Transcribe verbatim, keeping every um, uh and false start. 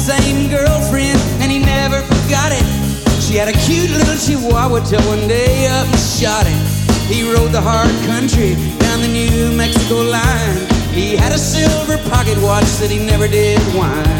same girlfriend, and he never forgot it. She had a cute little chihuahua till one day up and shot it. He rode the hard country down the New Mexico line. He had a silver pocket watch that he never did whine.